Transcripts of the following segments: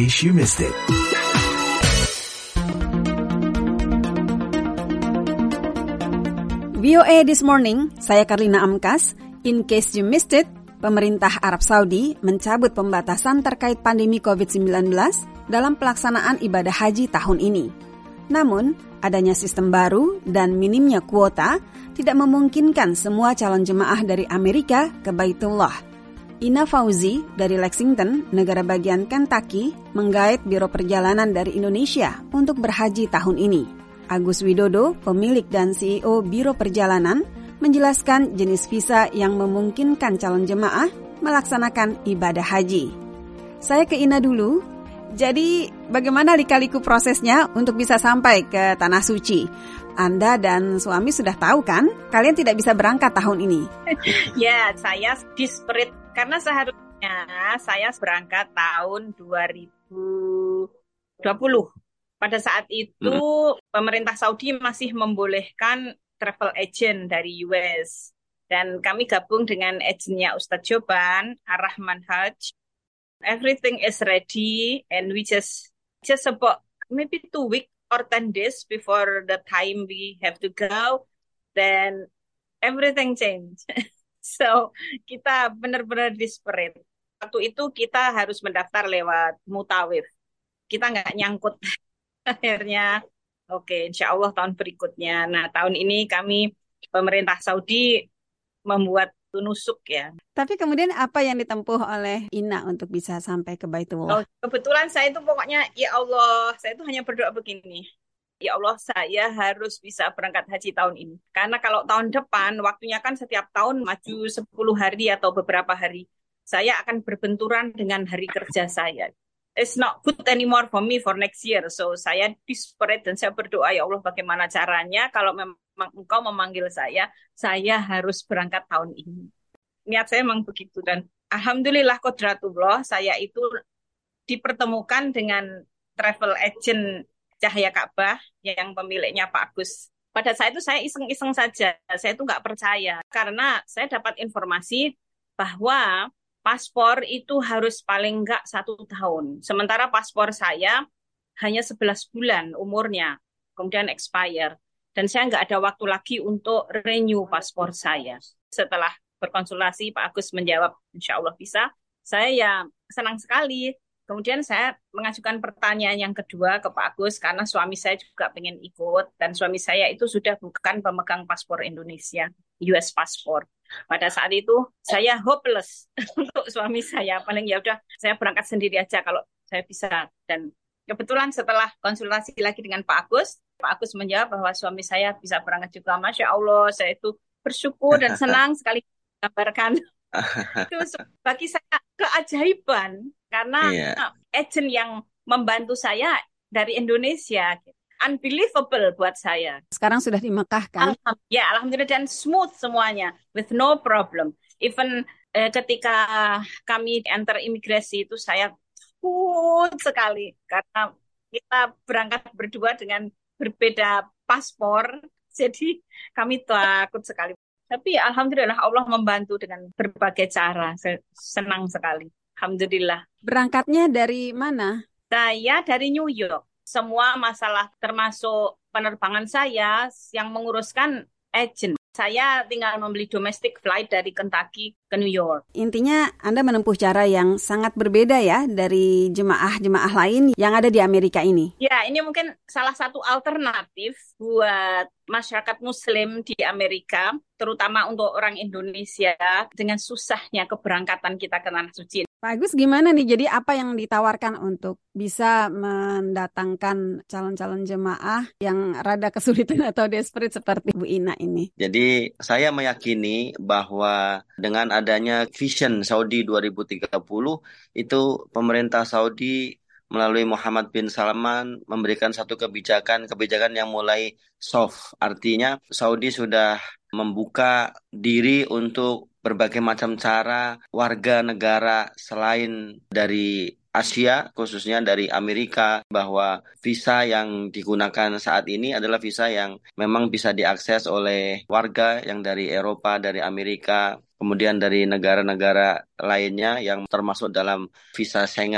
case you missed it. VOA This Morning, saya Karlina Amkas. In case you missed it, pemerintah Arab Saudi mencabut pembatasan terkait pandemi COVID-19 dalam pelaksanaan ibadah haji tahun ini. Namun, adanya sistem baru dan minimnya kuota tidak memungkinkan semua calon jemaah dari Amerika ke Baitullah. Ina Fauzi dari Lexington, negara bagian Kentucky, menggait Biro Perjalanan dari Indonesia untuk berhaji tahun ini. Agus Widodo, pemilik dan CEO Biro Perjalanan, menjelaskan jenis visa yang memungkinkan calon jemaah melaksanakan ibadah haji. Saya ke Ina dulu. Jadi, bagaimana lika-liku prosesnya untuk bisa sampai ke Tanah Suci? Anda dan suami sudah tahu kan, kalian tidak bisa berangkat tahun ini. Ya, saya desperate karena seharusnya saya berangkat tahun 2020. Pada saat itu pemerintah Saudi masih membolehkan travel agent dari US. Dan kami gabung dengan agennya Ustadz Joban, Ar-Rahman Hajj. Everything is ready and we just about maybe 2 weeks or 10 days before the time we have to go, then everything changed. So, kita benar-benar desperate. Waktu itu kita harus mendaftar lewat Mutawif. Kita nggak nyangkut. Akhirnya, oke, insya Allah tahun berikutnya. Nah, tahun ini kami, pemerintah Saudi, membuat nusuk ya. Tapi kemudian apa yang ditempuh oleh Ina untuk bisa sampai ke Baitullah? Kebetulan saya itu pokoknya, ya Allah, saya itu hanya berdoa begini. Ya Allah, saya harus bisa berangkat haji tahun ini. Karena kalau tahun depan, waktunya kan setiap tahun maju 10 hari atau beberapa hari. Saya akan berbenturan dengan hari kerja saya. It's not good anymore for me for next year. So, saya desperate dan saya berdoa, ya Allah, bagaimana caranya kalau memang Engkau memanggil saya harus berangkat tahun ini. Niat saya memang begitu. Dan alhamdulillah qodratullah, saya itu dipertemukan dengan travel agent Cahaya Ka'bah yang pemiliknya Pak Agus. Pada saat itu saya iseng-iseng saja. Saya itu nggak percaya. Karena saya dapat informasi bahwa paspor itu harus paling nggak 1 tahun. Sementara paspor saya hanya 11 bulan umurnya. Kemudian expire. Dan saya nggak ada waktu lagi untuk renew paspor saya. Setelah berkonsultasi, Pak Agus menjawab, insya Allah bisa. Saya ya senang sekali. Kemudian saya mengajukan pertanyaan yang kedua ke Pak Agus, karena suami saya juga pengen ikut. Dan suami saya itu sudah bukan pemegang paspor Indonesia, US paspor. Pada saat itu, saya hopeless untuk suami saya. Paling ya udah, saya berangkat sendiri aja kalau saya bisa. Dan kebetulan setelah konsultasi lagi dengan Pak Agus menjawab bahwa suami saya bisa berangkat juga. Masya Allah, saya itu bersyukur dan senang sekali menggambarkan. Itu bagi saya keajaiban, karena agent yang membantu saya dari Indonesia. Unbelievable buat saya. Sekarang sudah di Mekah kan? Alhamdulillah, dan smooth semuanya, with no problem. Even ketika kami enter imigrasi itu saya takut sekali, karena kita berangkat berdua dengan berbeda paspor, jadi kami takut sekali. Tapi alhamdulillah Allah membantu dengan berbagai cara. Saya senang sekali. Alhamdulillah. Berangkatnya dari mana? Saya dari New York. Semua masalah termasuk penerbangan saya yang menguruskan agent. Saya tinggal membeli domestic flight dari Kentucky ke New York. Intinya Anda menempuh cara yang sangat berbeda ya dari jemaah-jemaah lain yang ada di Amerika ini. Ya, ini mungkin salah satu alternatif buat masyarakat Muslim di Amerika, terutama untuk orang Indonesia, dengan susahnya keberangkatan kita ke Tanah Suci. Pak Agus, gimana nih? Jadi apa yang ditawarkan untuk bisa mendatangkan calon-calon jemaah yang rada kesulitan atau desperate seperti Bu Ina ini? Jadi saya meyakini bahwa dengan adanya Vision Saudi 2030 itu pemerintah Saudi melalui Muhammad bin Salman memberikan satu kebijakan yang mulai soft. Artinya Saudi sudah membuka diri untuk berbagai macam cara warga negara selain dari Asia, khususnya dari Amerika, bahwa visa yang digunakan saat ini adalah visa yang memang bisa diakses oleh warga yang dari Eropa, dari Amerika, kemudian dari negara-negara lainnya yang termasuk dalam visa Schengen.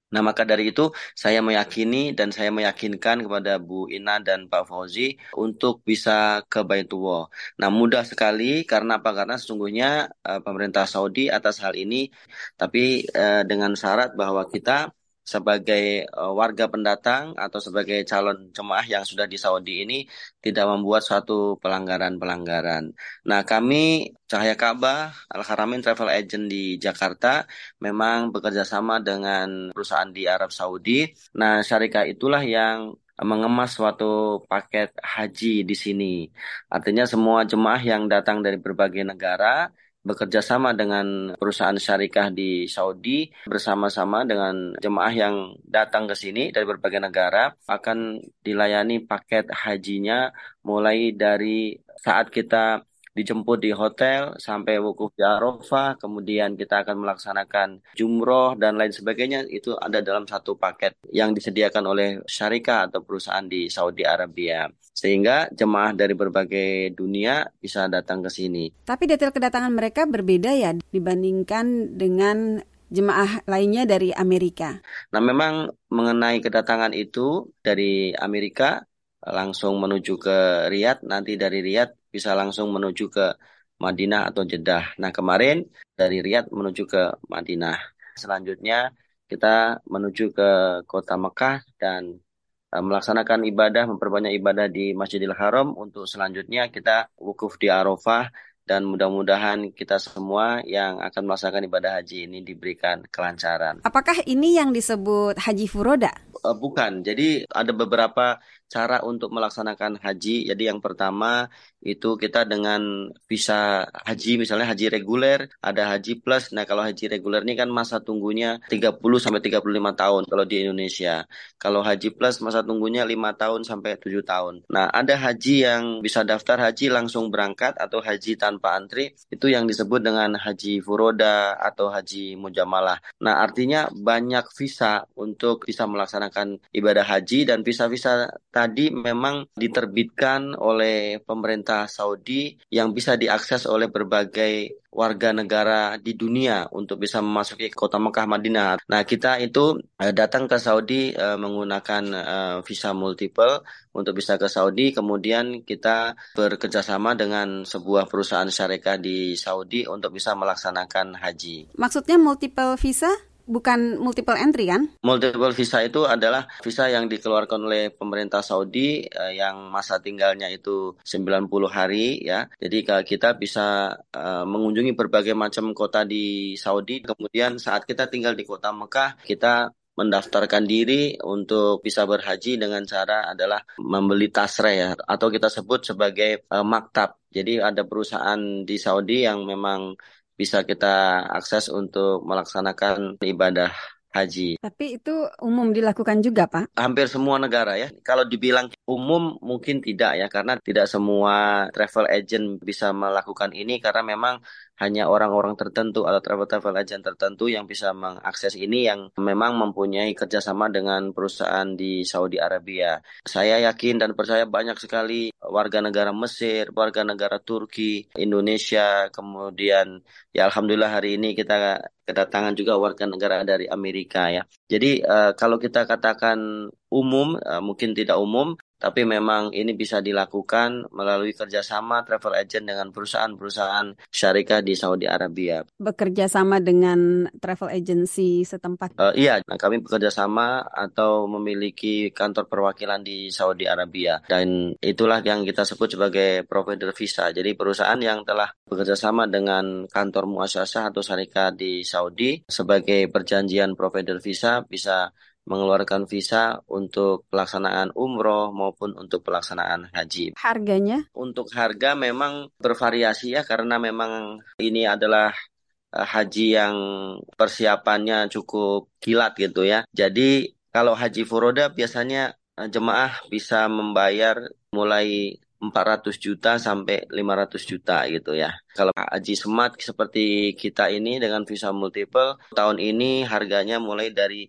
Nah, maka dari itu saya meyakini dan saya meyakinkan kepada Bu Ina dan Pak Fauzi untuk bisa ke Baitullah. Nah, mudah sekali karena apa? Karena sesungguhnya pemerintah Saudi atas hal ini, tapi dengan syarat bahwa kita sebagai warga pendatang atau sebagai calon jemaah yang sudah di Saudi ini tidak membuat suatu pelanggaran-pelanggaran. Nah, kami Cahaya Ka'bah Al-Haramain Travel Agent di Jakarta memang bekerja sama dengan perusahaan di Arab Saudi. Nah, syarikat itulah yang mengemas suatu paket haji di sini. Artinya semua jemaah yang datang dari berbagai negara bekerja sama dengan perusahaan syarikah di Saudi bersama-sama dengan jemaah yang datang ke sini dari berbagai negara akan dilayani paket hajinya mulai dari saat kita dijemput di hotel sampai wukuf di Arafah, kemudian kita akan melaksanakan jumroh dan lain sebagainya itu ada dalam satu paket yang disediakan oleh syarikah atau perusahaan di Saudi Arabia. Sehingga jemaah dari berbagai dunia bisa datang ke sini. Tapi detail kedatangan mereka berbeda ya dibandingkan dengan jemaah lainnya dari Amerika. Nah, memang mengenai kedatangan itu dari Amerika langsung menuju ke Riyadh, nanti dari Riyadh bisa langsung menuju ke Madinah atau Jeddah. Nah, kemarin dari Riyadh menuju ke Madinah. Selanjutnya kita menuju ke kota Mekah dan melaksanakan ibadah, memperbanyak ibadah di Masjidil Haram untuk selanjutnya kita wukuf di Arafah dan mudah-mudahan kita semua yang akan melaksanakan ibadah haji ini diberikan kelancaran. Apakah ini yang disebut haji furoda? Bukan, jadi ada beberapa cara untuk melaksanakan haji. Jadi yang pertama itu kita dengan visa haji, misalnya haji reguler, ada haji plus. Nah, kalau haji reguler ini kan masa tunggunya 30 sampai 35 tahun kalau di Indonesia. Kalau haji plus masa tunggunya 5 tahun sampai 7 tahun. Nah, ada haji yang bisa daftar haji langsung berangkat atau haji tanpa antri, itu yang disebut dengan haji furoda atau haji mujamalah. Nah, artinya banyak visa untuk bisa melaksanakan ibadah haji dan visa-visa tadi memang diterbitkan oleh pemerintah Saudi yang bisa diakses oleh berbagai warga negara di dunia untuk bisa memasuki kota Mekah Madinah. Nah, kita itu datang ke Saudi menggunakan visa multiple untuk bisa ke Saudi, kemudian kita bekerja sama dengan sebuah perusahaan syarikat di Saudi untuk bisa melaksanakan haji. Maksudnya multiple visa? Bukan multiple entry kan? Multiple visa itu adalah visa yang dikeluarkan oleh pemerintah Saudi yang masa tinggalnya itu 90 hari ya. Jadi kita bisa mengunjungi berbagai macam kota di Saudi. Kemudian saat kita tinggal di kota Mekah, kita mendaftarkan diri untuk bisa berhaji dengan cara adalah membeli tasreh ya, atau kita sebut sebagai maktab. Jadi ada perusahaan di Saudi yang memang bisa kita akses untuk melaksanakan ibadah haji. Tapi itu umum dilakukan juga, Pak? Hampir semua negara ya. Kalau dibilang umum mungkin tidak ya, karena tidak semua travel agent bisa melakukan ini karena memang hanya orang-orang tertentu atau travel agent tertentu yang bisa mengakses ini yang memang mempunyai kerjasama dengan perusahaan di Saudi Arabia. Saya yakin dan percaya banyak sekali warga negara Mesir, warga negara Turki, Indonesia, kemudian ya alhamdulillah hari ini kita kedatangan juga warga negara dari Amerika ya. Jadi kalau kita katakan umum, mungkin tidak umum, tapi memang ini bisa dilakukan melalui kerjasama travel agent dengan perusahaan-perusahaan syarikat di Saudi Arabia. Bekerja sama dengan travel agency setempat? Iya, nah, kami bekerja sama atau memiliki kantor perwakilan di Saudi Arabia. Dan itulah yang kita sebut sebagai provider visa. Jadi perusahaan yang telah bekerja sama dengan kantor muassasah atau syarikat di Saudi sebagai perjanjian provider visa bisa mengeluarkan visa untuk pelaksanaan umroh maupun untuk pelaksanaan haji. Harganya? Untuk harga memang bervariasi ya, karena memang ini adalah haji yang persiapannya cukup kilat gitu ya. Jadi kalau haji furoda biasanya jemaah bisa membayar mulai 400 juta sampai 500 juta gitu ya. Kalau haji semat seperti kita ini dengan visa multiple, tahun ini harganya mulai dari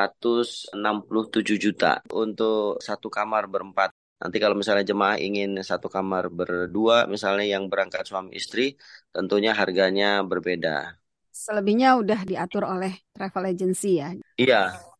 267 juta untuk satu kamar berempat. Nanti kalau misalnya jemaah ingin satu kamar berdua, misalnya yang berangkat suami istri, tentunya harganya berbeda. Selebihnya udah diatur oleh travel agency ya? Iya.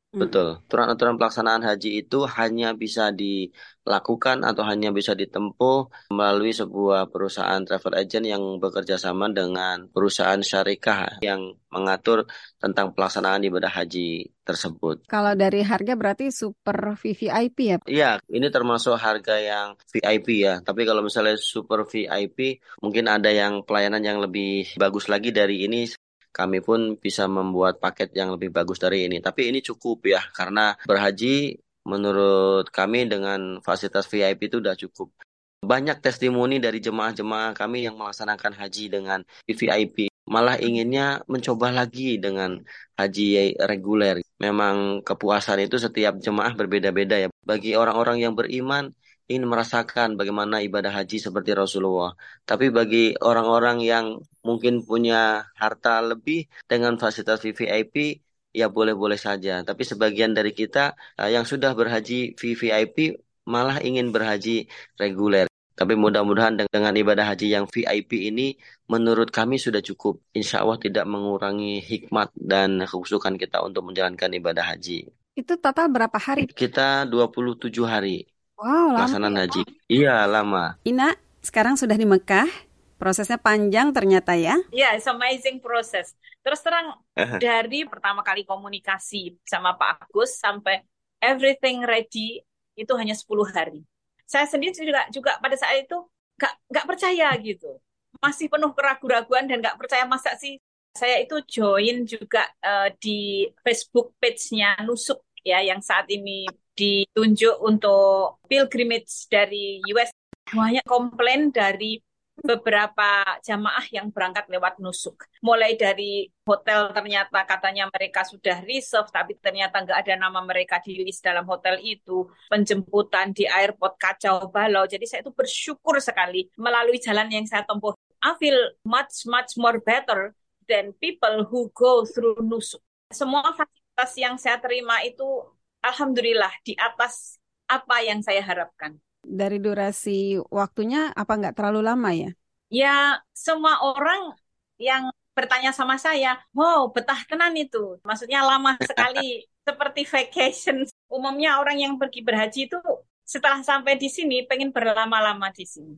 Mm. Betul. Aturan-aturan pelaksanaan haji itu hanya bisa dilakukan atau hanya bisa ditempuh melalui sebuah perusahaan travel agent yang bekerja sama dengan perusahaan syarikah yang mengatur tentang pelaksanaan ibadah haji tersebut. Kalau dari harga berarti super VVIP ya? Iya, ini termasuk harga yang VIP ya. Tapi kalau misalnya super VIP, mungkin ada yang pelayanan yang lebih bagus lagi dari ini. Kami pun bisa membuat paket yang lebih bagus dari ini. Tapi ini cukup ya, karena berhaji menurut kami dengan fasilitas VIP itu udah cukup. Banyak testimoni dari jemaah-jemaah kami yang melaksanakan haji dengan VVIP. Malah inginnya mencoba lagi dengan haji reguler. Memang kepuasan itu setiap jemaah berbeda-beda ya. Bagi orang-orang yang beriman, ingin merasakan bagaimana ibadah haji seperti Rasulullah. Tapi bagi orang-orang yang mungkin punya harta lebih dengan fasilitas VVIP, ya boleh-boleh saja. Tapi sebagian dari kita yang sudah berhaji VVIP malah ingin berhaji reguler. Tapi mudah-mudahan dengan ibadah haji yang VIP ini menurut kami sudah cukup. Insya Allah tidak mengurangi hikmat dan kekhusyukan kita untuk menjalankan ibadah haji. Itu total berapa hari? Kita 27 hari Wow, lama pelaksanaan ya. haji. Iya, lama. Ina, sekarang sudah di Mekah. Prosesnya panjang ternyata ya. Ya, it's amazing proses. Terus terang, dari pertama kali komunikasi sama Pak Agus sampai everything ready itu hanya 10 hari. Saya sendiri juga pada saat itu nggak percaya gitu. Masih penuh keraguan-raguan dan nggak percaya masa sih. Saya itu join juga di Facebook page-nya Nusuk ya yang saat ini ditunjuk untuk pilgrimage dari US. Banyak komplain dari beberapa jamaah yang berangkat lewat nusuk. Mulai dari hotel ternyata katanya mereka sudah reserve, tapi ternyata nggak ada nama mereka di list dalam hotel itu. Penjemputan di airport kacau balau. Jadi saya itu bersyukur sekali melalui jalan yang saya tempuh. I feel much, much more better than people who go through nusuk. Semua fasilitas yang saya terima itu, alhamdulillah, di atas apa yang saya harapkan. Dari durasi waktunya apa nggak terlalu lama ya? Ya, semua orang yang bertanya sama saya, wow, betah tenan itu. Maksudnya lama sekali, seperti vacation. Umumnya orang yang pergi berhaji itu setelah sampai di sini, pengen berlama-lama di sini.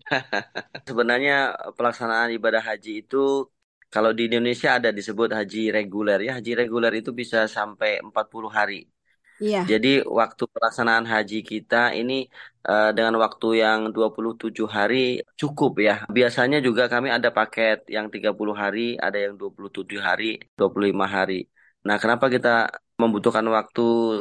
Sebenarnya pelaksanaan ibadah haji itu kalau di Indonesia ada disebut haji reguler ya. Haji reguler itu bisa sampai 40 hari. Iya, Jadi waktu pelaksanaan haji kita ini dengan waktu yang 27 hari cukup ya. Biasanya juga kami ada paket yang 30 hari, ada yang 27 hari, 25 hari. Nah, kenapa kita membutuhkan waktu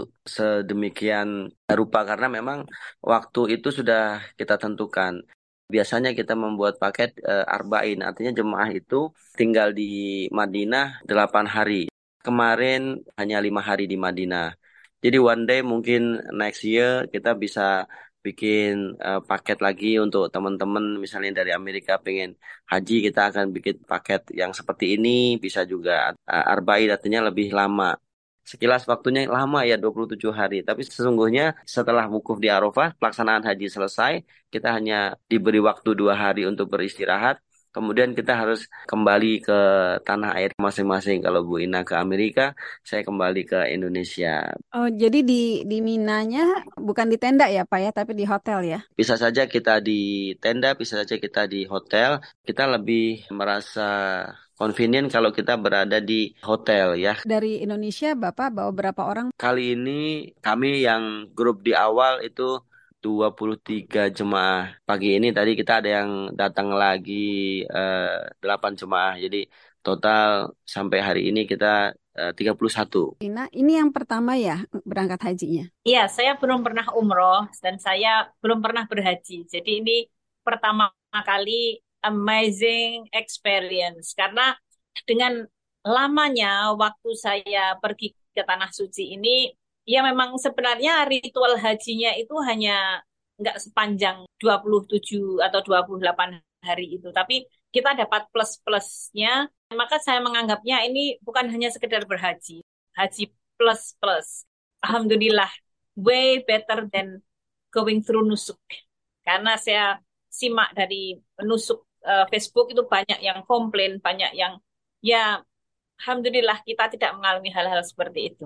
sedemikian rupa? Karena memang waktu itu sudah kita tentukan. Biasanya kita membuat paket arba'in, artinya jemaah itu tinggal di Madinah 8 hari. Kemarin hanya 5 hari di Madinah. Jadi one day mungkin next year kita bisa bikin paket lagi untuk teman-teman misalnya dari Amerika pengen haji kita akan bikin paket yang seperti ini bisa juga arba'in artinya lebih lama. Sekilas waktunya lama ya 27 hari, tapi sesungguhnya setelah wukuf di Arafah pelaksanaan haji selesai, kita hanya diberi waktu 2 hari untuk beristirahat. Kemudian kita harus kembali ke tanah air masing-masing. Kalau Bu Ina ke Amerika, saya kembali ke Indonesia. oh jadi di Minanya bukan di tenda ya Pak ya, tapi di hotel ya? Bisa saja kita di tenda, bisa saja kita di hotel. Kita lebih merasa convenient kalau kita berada di hotel ya. Dari Indonesia Bapak bawa berapa orang? Kali ini kami yang grup di awal itu 23 jemaah. Pagi ini tadi kita ada yang datang lagi 8 jemaah. Jadi total sampai hari ini kita 31. Ina, ini yang pertama ya berangkat hajinya? Iya, saya belum pernah umroh dan saya belum pernah berhaji. Jadi ini pertama kali amazing experience. Karena dengan lamanya waktu saya pergi ke Tanah Suci ini, ya memang sebenarnya ritual hajinya itu hanya nggak sepanjang 27 atau 28 hari itu. Tapi kita dapat plus-plusnya. Maka saya menganggapnya ini bukan hanya sekedar berhaji. Haji plus-plus. Alhamdulillah, way better than going through nusuk. Karena saya simak dari nusuk Facebook itu banyak yang komplain, banyak yang ya Alhamdulillah kita tidak mengalami hal-hal seperti itu.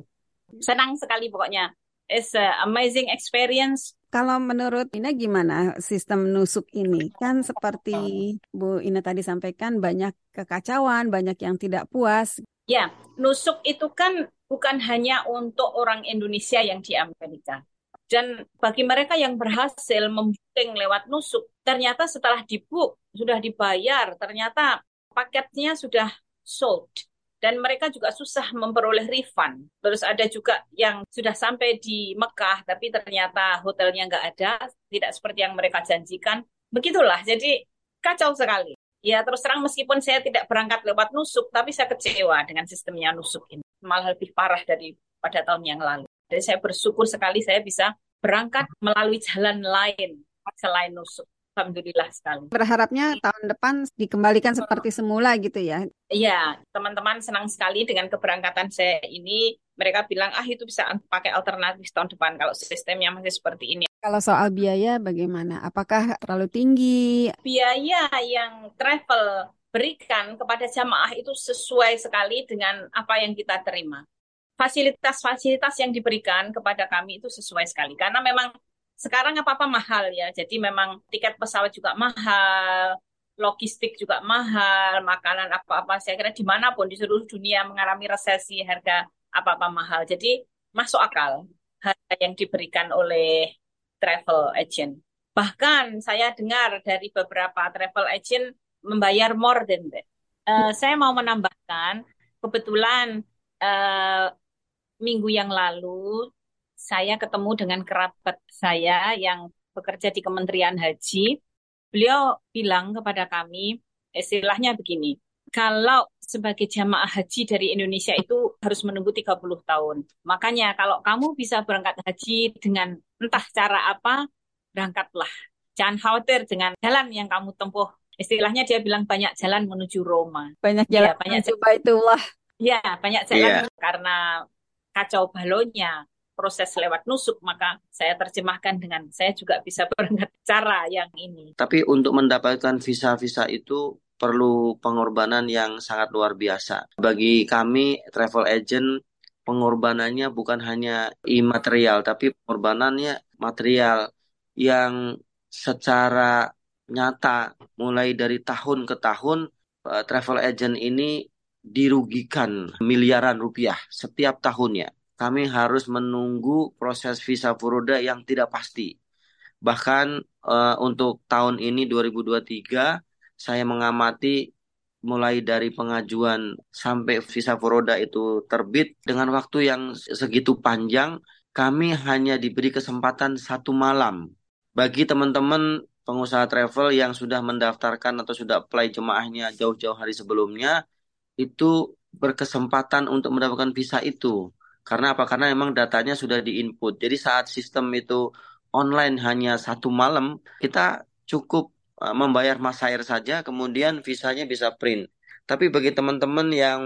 Senang sekali pokoknya. It's an amazing experience. Kalau menurut Ina gimana sistem nusuk ini? Kan seperti Bu Ina tadi sampaikan banyak kekacauan, banyak yang tidak puas. Ya, nusuk itu kan bukan hanya untuk orang Indonesia yang di Amerika. Dan bagi mereka yang berhasil membooking lewat nusuk, ternyata setelah dibook, sudah dibayar, ternyata paketnya sudah sold. Dan mereka juga susah memperoleh refund. Terus ada juga yang sudah sampai di Mekah, tapi ternyata hotelnya nggak ada, tidak seperti yang mereka janjikan. Begitulah, jadi kacau sekali. Ya terus terang meskipun saya tidak berangkat lewat nusuk, tapi saya kecewa dengan sistemnya nusuk ini. Malah lebih parah daripada tahun yang lalu. Jadi saya bersyukur sekali saya bisa berangkat melalui jalan lain selain nusuk. Alhamdulillah sekali. Berharapnya tahun depan dikembalikan seperti semula gitu ya. Iya, teman-teman senang sekali dengan keberangkatan saya ini. Mereka bilang, itu bisa pakai alternatif tahun depan kalau sistemnya masih seperti ini. Kalau soal biaya bagaimana? Apakah terlalu tinggi? Biaya yang travel berikan kepada jamaah itu sesuai sekali dengan apa yang kita terima. Fasilitas-fasilitas yang diberikan kepada kami itu sesuai sekali. Karena memang sekarang apa-apa mahal ya. Jadi memang tiket pesawat juga mahal, logistik juga mahal, makanan apa-apa. Saya kira dimanapun di seluruh dunia mengalami resesi, harga apa-apa mahal. Jadi masuk akal harga yang diberikan oleh travel agent. Bahkan saya dengar dari beberapa travel agent membayar more than that. Saya mau menambahkan, kebetulan minggu yang lalu saya ketemu dengan kerabat saya yang bekerja di Kementerian Haji. Beliau bilang kepada kami, istilahnya begini, kalau sebagai jamaah haji dari Indonesia itu harus menunggu 30 tahun. Makanya kalau kamu bisa berangkat haji dengan entah cara apa, berangkatlah. Jangan khawatir dengan jalan yang kamu tempuh. Istilahnya dia bilang banyak jalan menuju Roma. Banyak jalan menuju Baitullah. Ya, banyak jalan karena kacau balonnya. Proses lewat nusuk, maka saya terjemahkan dengan saya juga bisa berangkat cara yang ini. Tapi untuk mendapatkan visa-visa itu perlu pengorbanan yang sangat luar biasa. Bagi kami travel agent, pengorbanannya bukan hanya imaterial, tapi pengorbanannya material yang secara nyata mulai dari tahun ke tahun travel agent ini dirugikan miliaran rupiah setiap tahunnya. Kami harus menunggu proses visa furoda yang tidak pasti. Bahkan untuk tahun ini 2023, saya mengamati mulai dari pengajuan sampai visa furoda itu terbit dengan waktu yang segitu panjang, kami hanya diberi kesempatan 1 malam. Bagi teman-teman pengusaha travel yang sudah mendaftarkan atau sudah apply jemaahnya jauh-jauh hari sebelumnya, itu berkesempatan untuk mendapatkan visa itu. Karena apa? Karena memang datanya sudah diinput. Jadi saat sistem itu online hanya 1 malam, kita cukup membayar masair saja, kemudian visanya bisa print. Tapi bagi teman-teman yang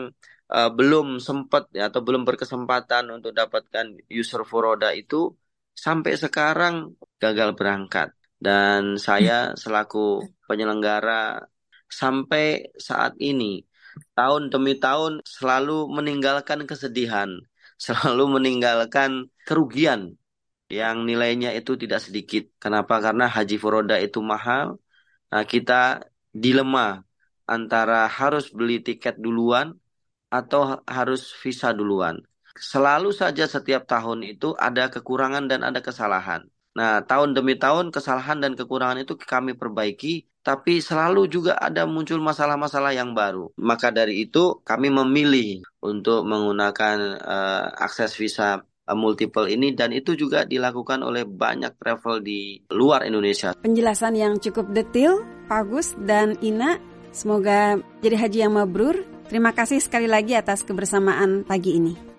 belum sempat atau belum berkesempatan untuk dapatkan user furoda itu, sampai sekarang gagal berangkat. Dan saya selaku penyelenggara sampai saat ini, tahun demi tahun selalu meninggalkan kesedihan, selalu meninggalkan kerugian yang nilainya itu tidak sedikit. Kenapa? Karena haji furoda itu mahal. Nah, kita dilema antara harus beli tiket duluan atau harus visa duluan. Selalu saja setiap tahun itu ada kekurangan dan ada kesalahan. Nah, tahun demi tahun kesalahan dan kekurangan itu kami perbaiki, tapi selalu juga ada muncul masalah-masalah yang baru. Maka dari itu kami memilih untuk menggunakan akses visa multiple ini, dan itu juga dilakukan oleh banyak travel di luar Indonesia. Penjelasan yang cukup detail, Pak Agus dan Ina. Semoga jadi haji yang mabrur. Terima kasih sekali lagi atas kebersamaan pagi ini.